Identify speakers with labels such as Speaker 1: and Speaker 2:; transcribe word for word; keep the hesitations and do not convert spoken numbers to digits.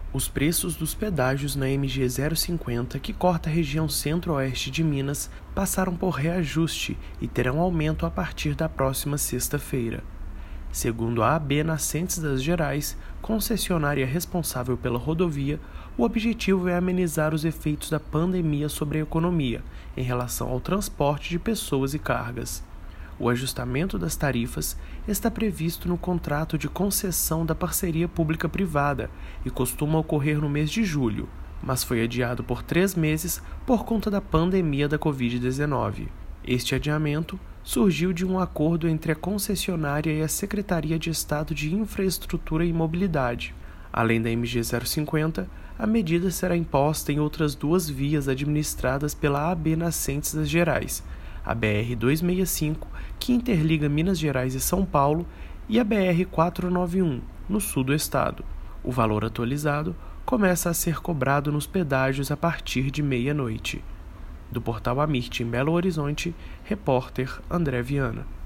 Speaker 1: Os preços dos pedágios na M G zero cinquenta, que corta a região centro-oeste de Minas, passaram por reajuste e terão aumento a partir da próxima sexta-feira. Segundo a A B Nascentes das Gerais, concessionária responsável pela rodovia, o objetivo é amenizar os efeitos da pandemia sobre a economia, em relação ao transporte de pessoas e cargas. O ajustamento das tarifas está previsto no contrato de concessão da parceria pública-privada e costuma ocorrer no mês de julho, mas foi adiado por três meses por conta da pandemia da covid dezenove. Este adiamento surgiu de um acordo entre a concessionária e a Secretaria de Estado de Infraestrutura e Mobilidade. Além da M G zero cinquenta, a medida será imposta em outras duas vias administradas pela A B Nascentes das Gerais, a B R duzentos e sessenta e cinco, que interliga Minas Gerais e São Paulo, e a B R quatrocentos e noventa e um, no sul do estado. O valor atualizado começa a ser cobrado nos pedágios a partir de meia-noite. Do portal Amirte em Belo Horizonte, repórter André Viana.